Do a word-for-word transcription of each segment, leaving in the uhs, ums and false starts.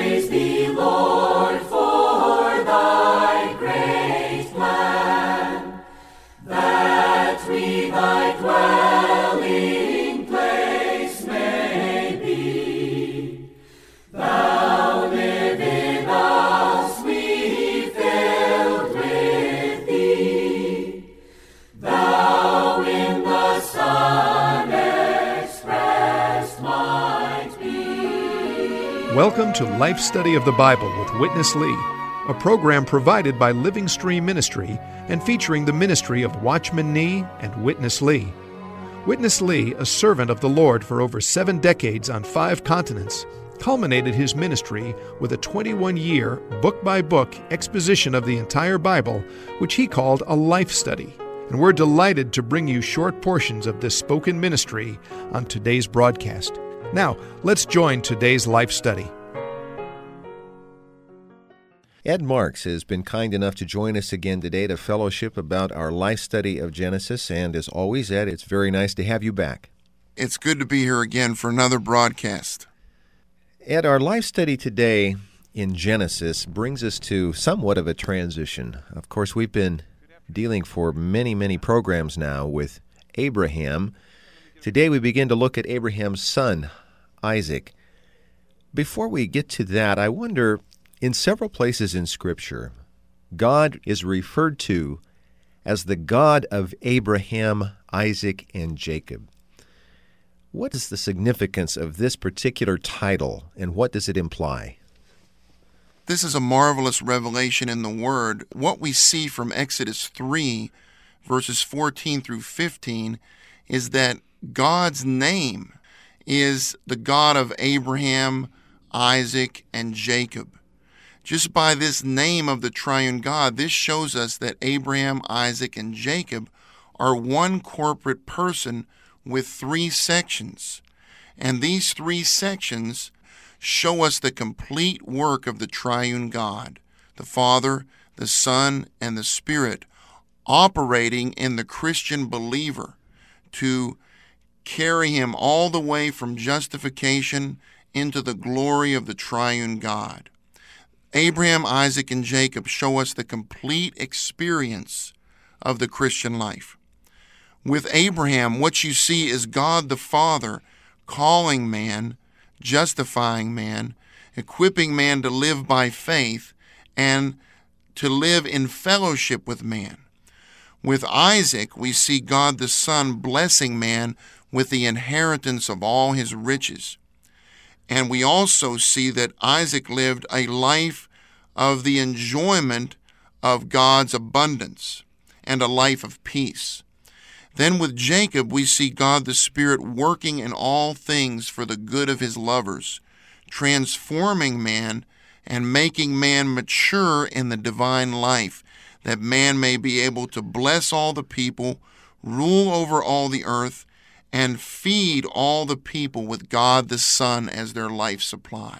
Praise thee, Lord, for thy great plan, that we thy dwelling place may be. Thou live in us, we filled with thee. Thou in the Son expressed might be. Welcome to Life Study of the Bible with Witness Lee, a program provided by Living Stream Ministry and featuring the ministry of Watchman Nee and Witness Lee. Witness Lee, a servant of the Lord for over seven decades on five continents, culminated his ministry with a twenty-one-year, book-by-book exposition of the entire Bible, which he called a life study. And we're delighted to bring you short portions of this spoken ministry on today's broadcast. Now, let's join today's life study. Ed Marks has been kind enough to join us again today to fellowship about our life study of Genesis. And as always, Ed, it's very nice to have you back. It's good to be here again for another broadcast. Ed, our life study today in Genesis brings us to somewhat of a transition. Of course, we've been dealing for many, many programs now with Abraham. Today we begin to look at Abraham's son, Isaac. Before we get to that, I wonder, in several places in Scripture, God is referred to as the God of Abraham, Isaac, and Jacob. What is the significance of this particular title, and what does it imply? This is a marvelous revelation in the Word. What we see from Exodus three, verses fourteen through fifteen, is that God's name is the God of Abraham, Isaac, and Jacob. Just by this name of the triune God, this shows us that Abraham, Isaac, and Jacob are one corporate person with three sections. And these three sections show us the complete work of the triune God, the Father, the Son, and the Spirit, operating in the Christian believer to carry him all the way from justification into the glory of the triune God. Abraham, Isaac, and Jacob show us the complete experience of the Christian life. With Abraham, what you see is God the Father calling man, justifying man, equipping man to live by faith, and to live in fellowship with man. With Isaac, we see God the Son blessing man with the inheritance of all his riches. And we also see that Isaac lived a life of the enjoyment of God's abundance and a life of peace. Then with Jacob, we see God the Spirit working in all things for the good of his lovers, transforming man and making man mature in the divine life, that man may be able to bless all the people, rule over all the earth, and feed all the people with God the Son as their life supply.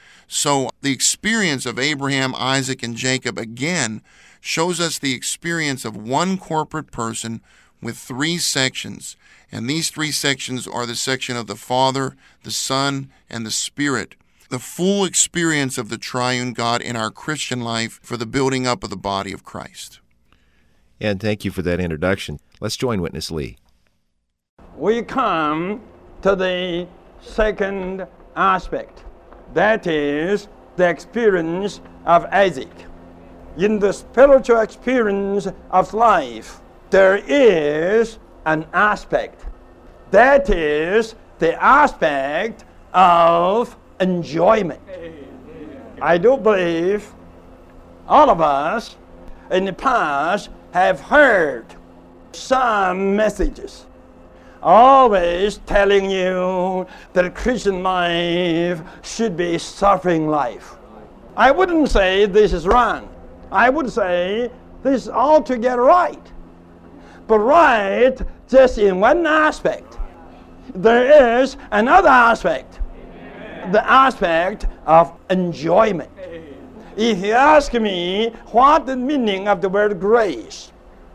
So the experience of Abraham, Isaac, and Jacob again shows us the experience of one corporate person with three sections. And these three sections are the section of the Father, the Son, and the Spirit. The full experience of the triune God in our Christian life for the building up of the body of Christ. And thank you for that introduction. Let's join Witness Lee. We come to the second aspect. That is the experience of Isaac. In the spiritual experience of life, there is an aspect. That is the aspect of enjoyment. I do believe all of us in the past have heard some messages always telling you that Christian life should be suffering life. I wouldn't say this is wrong. I would say this is altogether right. But right just in one aspect. There is another aspect. The aspect of enjoyment. If you ask me what the meaning of the word grace,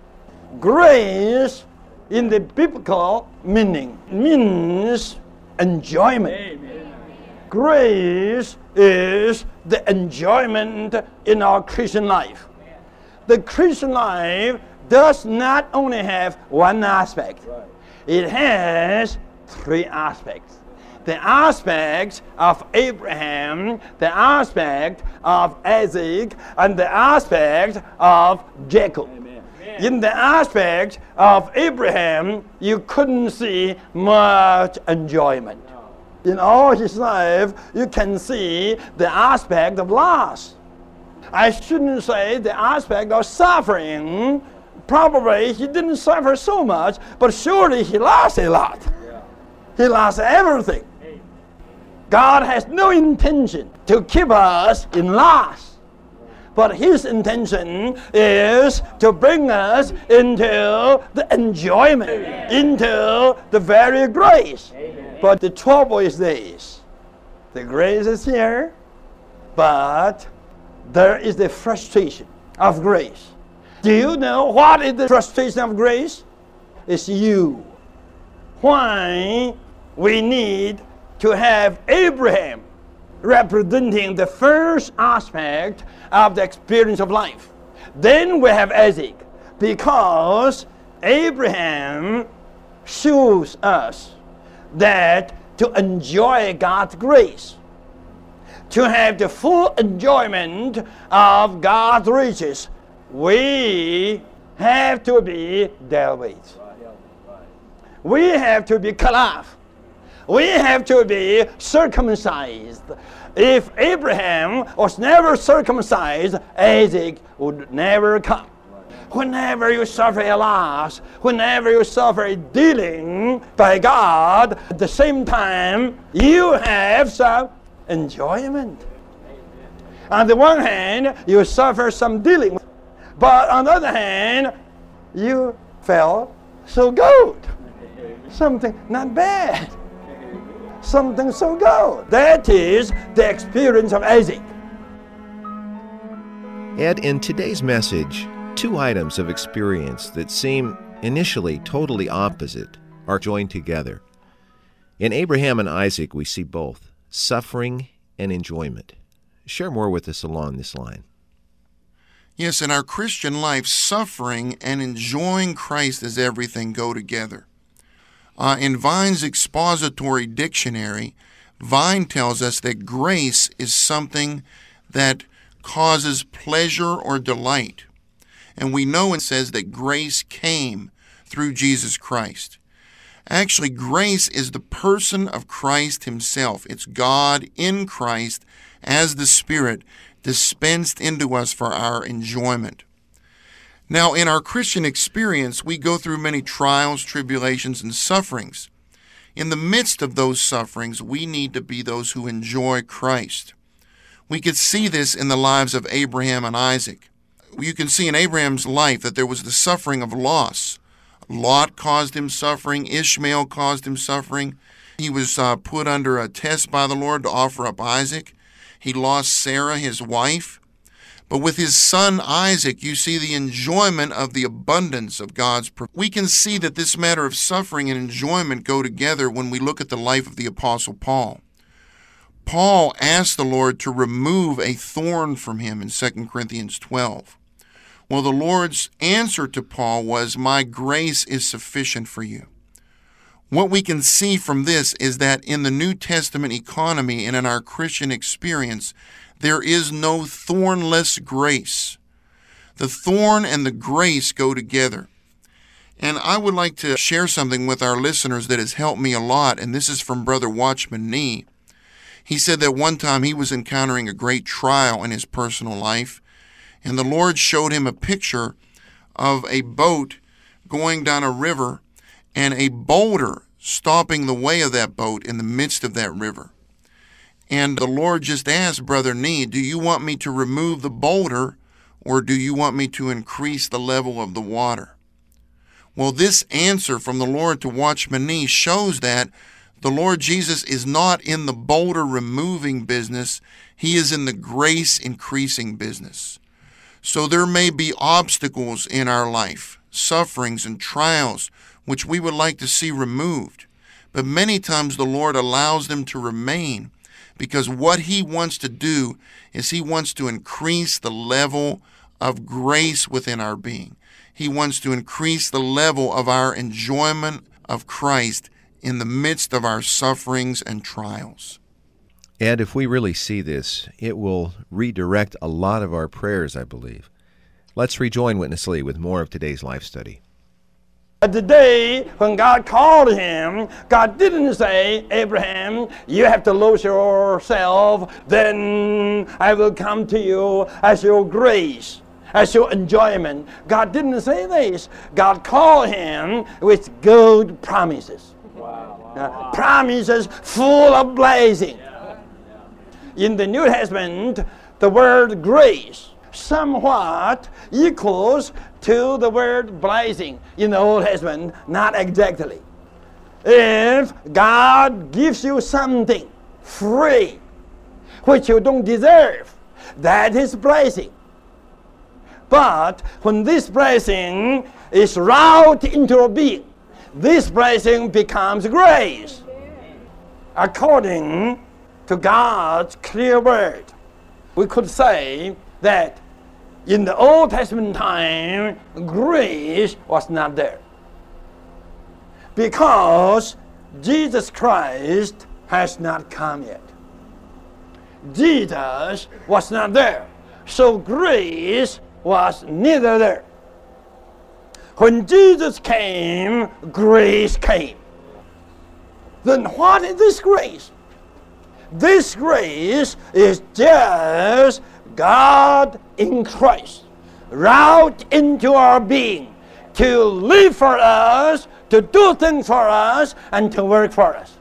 grace in the biblical meaning means enjoyment. Amen. grace is the enjoyment in our Christian life. The Christian life does not only have one aspect. It has three aspects. The aspect of Abraham, the aspect of Isaac, and the aspect of Jacob. Amen. In the aspect of Abraham, you couldn't see much enjoyment. In all his life, you can see the aspect of loss. I shouldn't say the aspect of suffering. Probably he didn't suffer so much, but surely he lost a lot. He lost everything. God has no intention to keep us in loss, but his intention is to bring us into the enjoyment, Amen. Into the very grace. Amen. But the trouble is this: the grace is here, but there is the frustration of grace. Do you know what is the frustration of grace? It's you. Why we need to have Abraham representing the first aspect of the experience of life. Then we have Isaac, because Abraham shows us that to enjoy God's grace, to have the full enjoyment of God's riches, we have to be dealt with. We have to be cut off. We have to be circumcised. If Abraham was never circumcised, Isaac would never come. Whenever you suffer a loss, whenever you suffer a dealing by God, at the same time, you have some enjoyment. On the one hand, you suffer some dealing, but on the other hand, you felt so good. Something not bad. Something so good. That is the experience of Isaac. Ed, in today's message, two items of experience that seem initially totally opposite are joined together. In Abraham and Isaac, we see both suffering and enjoyment. Share more with us along this line. Yes, in our Christian life, suffering and enjoying Christ as everything go together. Uh, in Vine's expository dictionary, Vine tells us that grace is something that causes pleasure or delight. And we know it says that grace came through Jesus Christ. Actually, grace is the person of Christ himself. It's God in Christ as the Spirit dispensed into us for our enjoyment. Now, in our Christian experience, we go through many trials, tribulations, and sufferings. In the midst of those sufferings, we need to be those who enjoy Christ. We could see this in the lives of Abraham and Isaac. You can see in Abraham's life that there was the suffering of loss. Lot caused him suffering. Ishmael caused him suffering. He was uh, put under a test by the Lord to offer up Isaac. He lost Sarah, his wife. But with his son Isaac, you see the enjoyment of the abundance of God's provision. We can see that this matter of suffering and enjoyment go together when we look at the life of the Apostle Paul. Paul asked the Lord to remove a thorn from him in Second Corinthians twelve. Well, the Lord's answer to Paul was, "My grace is sufficient for you." What we can see from this is that in the New Testament economy and in our Christian experience, there is no thornless grace. The thorn and the grace go together. And I would like to share something with our listeners that has helped me a lot, and this is from Brother Watchman Nee. He said that one time he was encountering a great trial in his personal life, and the Lord showed him a picture of a boat going down a river and a boulder stopping the way of that boat in the midst of that river. And the Lord just asked Brother Nee, do you want me to remove the boulder, or do you want me to increase the level of the water? Well, this answer from the Lord to Watchman Nee shows that the Lord Jesus is not in the boulder removing business. He is in the grace increasing business. So there may be obstacles in our life, sufferings and trials, which we would like to see removed. But many times the Lord allows them to remain because what he wants to do is he wants to increase the level of grace within our being. He wants to increase the level of our enjoyment of Christ in the midst of our sufferings and trials. And if we really see this, it will redirect a lot of our prayers, I believe. Let's rejoin Witness Lee with more of today's Life Study. At the day when God called him, God didn't say, Abraham, you have to lose yourself, then I will come to you as your grace, as your enjoyment. God didn't say this. God called him with good promises. Wow. Uh, promises full of blessing. Yeah. In the New Testament, the word grace somewhat equals to the word blessing in the Old Testament, not exactly. If God gives you something free, which you don't deserve, that is blessing. But when this blessing is wrought into a being, this blessing becomes grace. According to God's clear word, we could say that in the Old Testament time, grace was not there. Because Jesus Christ has not come yet. Jesus was not there. So grace was neither there. When Jesus came, grace came. Then what is this grace? This grace is just God in Christ, wrought into our being, to live for us, to do things for us, and to work for us.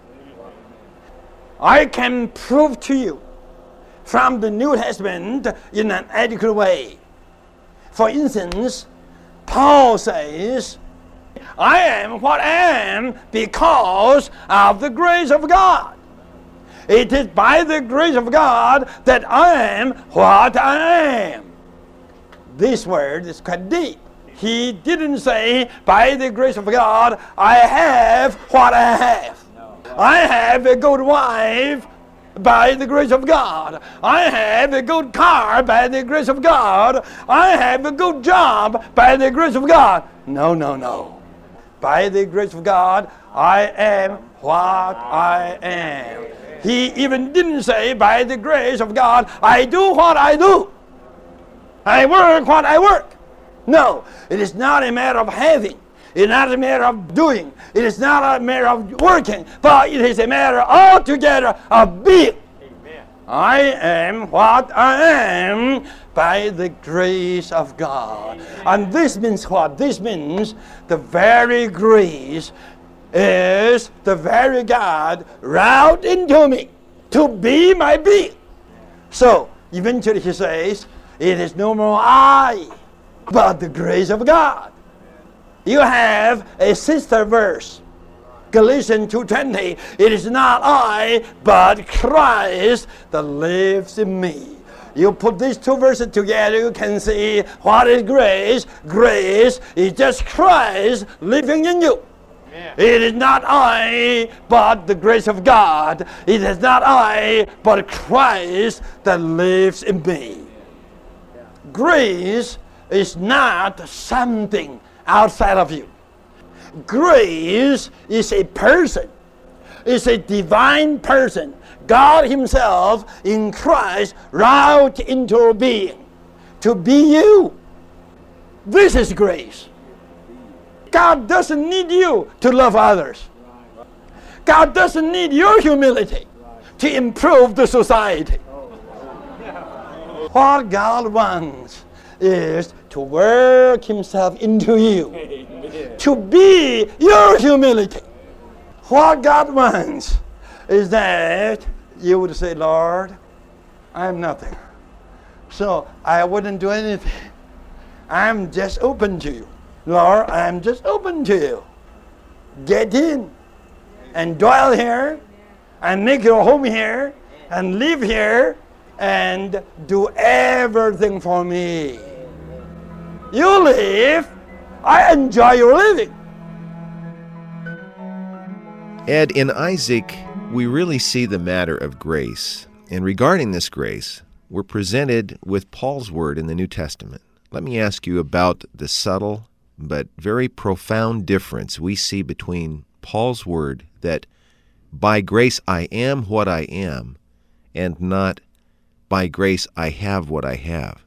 I can prove to you from the New Testament in an adequate way. For instance, Paul says, I am what I am because of the grace of God. It is by the grace of God that I am what I am. This word is quite deep. He didn't say, by the grace of God, I have what I have. I have a good wife by the grace of God. I have a good car by the grace of God. I have a good job by the grace of God. No, no, no. By the grace of God, I am what I am. He even didn't say, by the grace of God, I do what I do. I work what I work. No, it is not a matter of having. It is not a matter of doing. It is not a matter of working. But it is a matter altogether of being. Amen. I am what I am by the grace of God. Amen. And this means what? This means the very grace is the very God wrought into me to be my being. So eventually he says, it is no more I, but the grace of God. You have a sister verse, Galatians two twenty. It is not I, but Christ that lives in me. You put these two verses together, you can see what is grace. Grace is just Christ living in you. It is not I, but the grace of God. It is not I, but Christ that lives in me. Grace is not something outside of you. Grace is a person. It's a divine person. God himself in Christ wrought into being to be you. This is grace. God doesn't need you to love others. God doesn't need your humility to improve the society. What God wants is to work himself into you, to be your humility. What God wants is that you would say, Lord, I am nothing, so I wouldn't do anything. I'm just open to you. Lord, I'm just open to you. Get in and dwell here and make your home here and live here and do everything for me. You live, I enjoy your living. Ed, in Isaac, we really see the matter of grace. And regarding this grace, we're presented with Paul's word in the New Testament. Let me ask you about the subtle but very profound difference we see between Paul's word that by grace I am what I am, and not by grace I have what I have.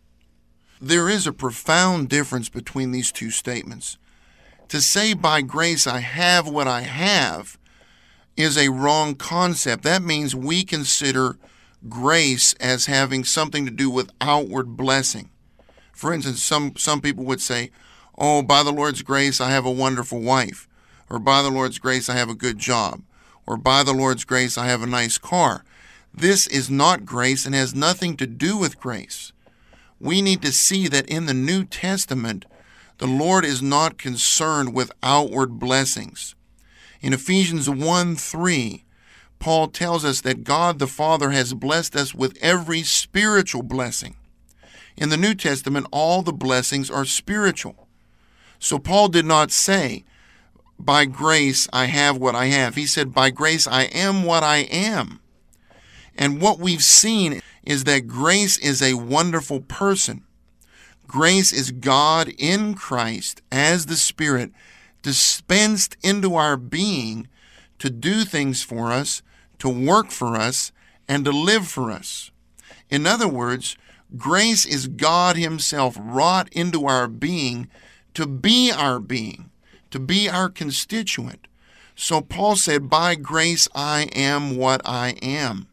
There is a profound difference between these two statements. To say by grace I have what I have is a wrong concept. That means we consider grace as having something to do with outward blessing. For instance, some, some people would say, oh, by the Lord's grace I have a wonderful wife, or by the Lord's grace I have a good job, or by the Lord's grace I have a nice car. This is not grace and has nothing to do with grace. We need to see that in the New Testament, the Lord is not concerned with outward blessings. In Ephesians one three, Paul tells us that God the Father has blessed us with every spiritual blessing. In the New Testament, all the blessings are spiritual. So Paul did not say, by grace I have what I have. He said, by grace I am what I am. And what we've seen is that grace is a wonderful person. Grace is God in Christ as the Spirit dispensed into our being to do things for us, to work for us, and to live for us. In other words, grace is God Himself wrought into our being to be our being, to be our constituent. So Paul said, by grace I am what I am.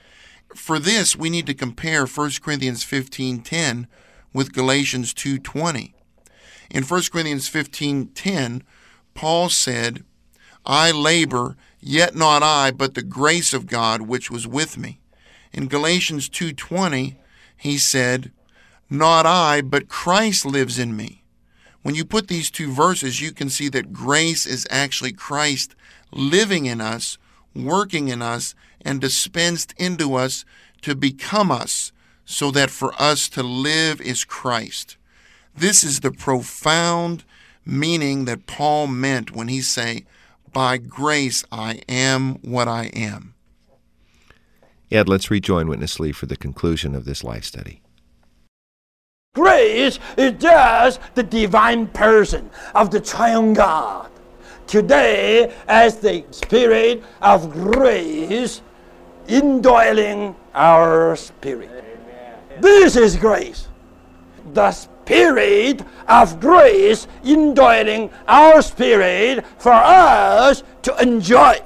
For this, we need to compare First Corinthians fifteen ten with Galatians two twenty. In First Corinthians fifteen ten, Paul said, I labor, yet not I, but the grace of God which was with me. In Galatians two twenty, he said, not I, but Christ lives in me. When you put these two verses, you can see that grace is actually Christ living in us, working in us, and dispensed into us to become us, so that for us to live is Christ. This is the profound meaning that Paul meant when he say, by grace I am what I am. Ed, let's rejoin Witness Lee for the conclusion of this life study. Grace is just the divine person of the triune God. Today, as the Spirit of grace indwelling our spirit. Amen. This is grace. The Spirit of grace indwelling our spirit for us to enjoy.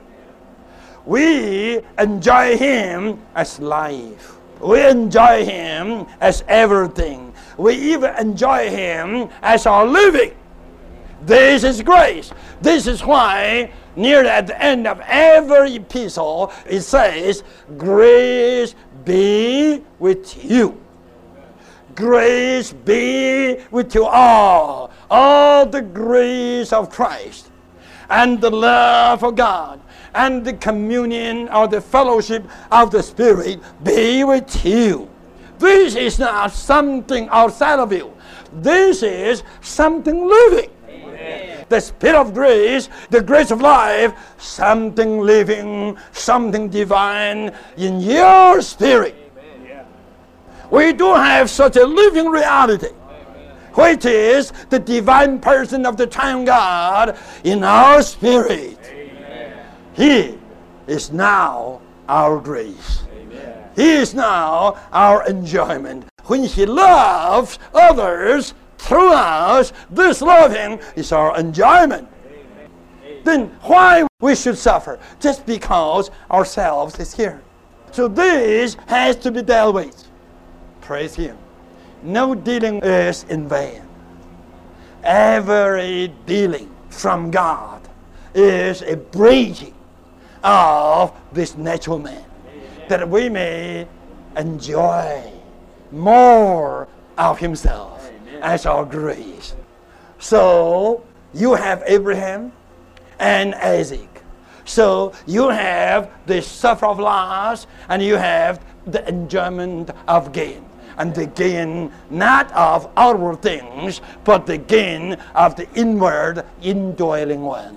We enjoy Him as life. We enjoy Him as everything. We even enjoy Him as our living. This is grace. This is why near at the end of every epistle it says, grace be with you. Grace be with you all. All the grace of Christ and the love of God and the communion or the fellowship of the Spirit be with you. This is not something outside of you. This is something living. Amen. The Spirit of grace, the grace of life, something living, something divine in your spirit. Amen. We do have such a living reality, which is the divine person of the triune God in our spirit. Amen. He is now our grace. Amen. He is now our enjoyment. When He loves others through us, this loving is our enjoyment. Amen. Then why we should suffer? Just because ourselves is here. So this has to be dealt with. Praise Him. No dealing is in vain. Every dealing from God is a breaking of this natural man, Amen. That we may enjoy more of Himself, Amen. As our grace. So you have Abraham and Isaac. So you have the suffer of loss and you have the enjoyment of gain. And the gain not of outward things, but the gain of the inward indwelling one.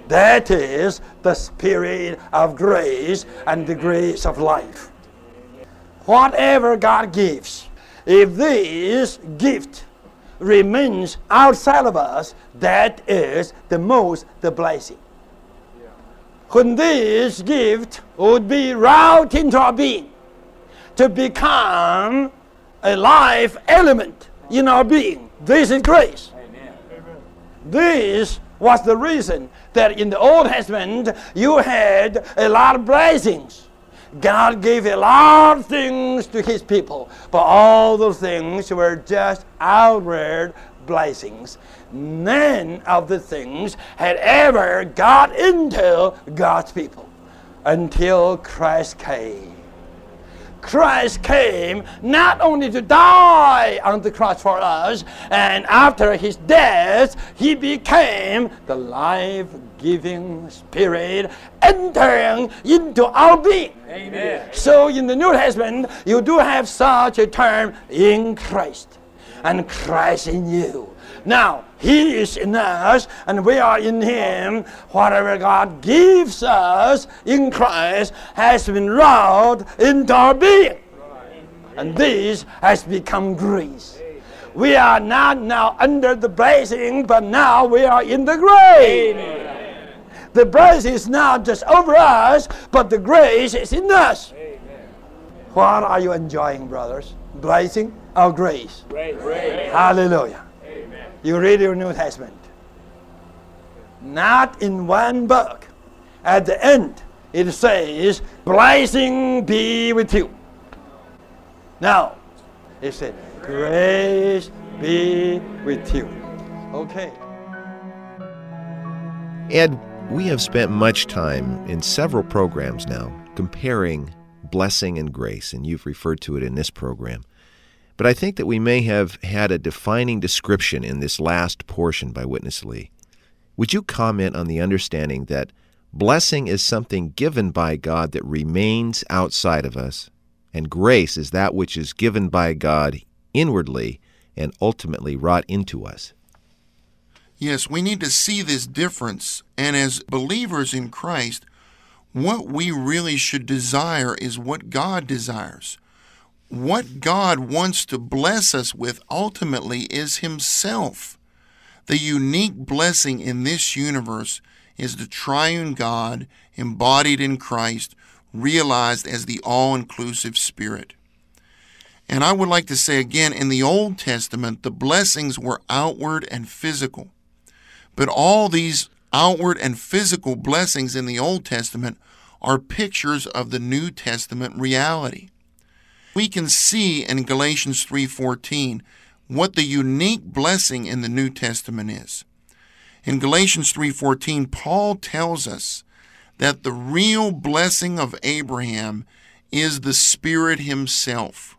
That is the Spirit of grace and the grace of life. Whatever God gives, if this gift remains outside of us, that is the most the blessing. When this gift would be wrought into our being to become a life element in our being, this is grace. Amen. This was the reason that in the Old Testament you had a lot of blessings. God gave a lot of things to His people, but all those things were just outward blessings. None of the things had ever got into God's people until Christ came. Christ came not only to die on the cross for us, and after His death, He became the life-giving Spirit entering into our being. Amen. So in the New Testament, you do have such a term, in Christ, and Christ in you. Now, He is in us, and we are in Him. Whatever God gives us in Christ has been wrought into our being. And this has become grace. We are not now under the blessing, but now we are in the grace. Amen. The blessing is not just over us, but the grace is in us. Amen. What are you enjoying, brothers? Blessing or grace? Grace. Grace. Hallelujah. You read your New Testament. Not in one book. At the end, it says, blessing be with you. Now, it said, grace be with you. Okay. Ed, we have spent much time in several programs now comparing blessing and grace, and you've referred to it in this program. But I think that we may have had a defining description in this last portion by Witness Lee. Would you comment on the understanding that blessing is something given by God that remains outside of us, and grace is that which is given by God inwardly and ultimately wrought into us? Yes, we need to see this difference, and as believers in Christ, what we really should desire is what God desires. What God wants to bless us with ultimately is Himself. The unique blessing in this universe is the triune God embodied in Christ, realized as the all-inclusive Spirit. And I would like to say again, in the Old Testament, the blessings were outward and physical. But all these outward and physical blessings in the Old Testament are pictures of the New Testament reality. We can see in Galatians three fourteen what the unique blessing in the New Testament is. In Galatians three fourteen, Paul tells us that the real blessing of Abraham is the Spirit Himself.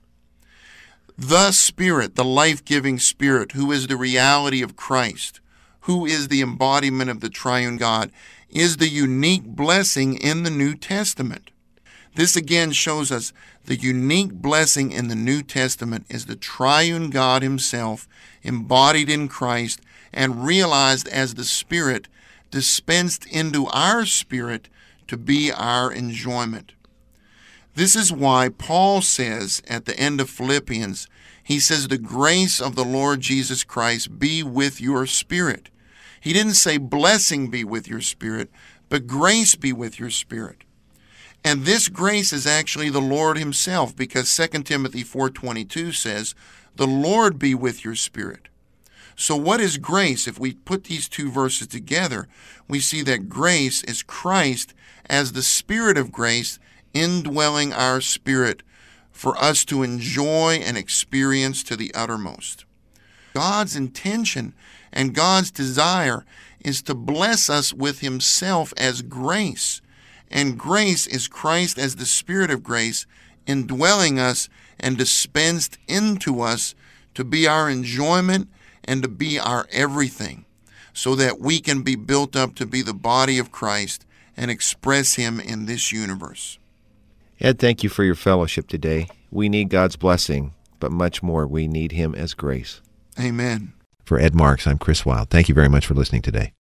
The Spirit, the life-giving Spirit, who is the reality of Christ, who is the embodiment of the triune God, is the unique blessing in the New Testament. This again shows us the unique blessing in the New Testament is the triune God Himself, embodied in Christ and realized as the Spirit, dispensed into our spirit to be our enjoyment. This is why Paul says at the end of Philippians, he says, the grace of the Lord Jesus Christ be with your spirit. He didn't say blessing be with your spirit, but grace be with your spirit. And this grace is actually the Lord Himself, because Second Timothy four twenty-two says, the Lord be with your spirit. So what is grace? If we put these two verses together, we see that grace is Christ as the Spirit of grace indwelling our spirit for us to enjoy and experience to the uttermost. God's intention and God's desire is to bless us with Himself as grace. And grace is Christ as the Spirit of grace indwelling us and dispensed into us to be our enjoyment and to be our everything, so that we can be built up to be the body of Christ and express Him in this universe. Ed, thank you for your fellowship today. We need God's blessing, but much more, we need Him as grace. Amen. For Ed Marks, I'm Chris Wilde. Thank you very much for listening today.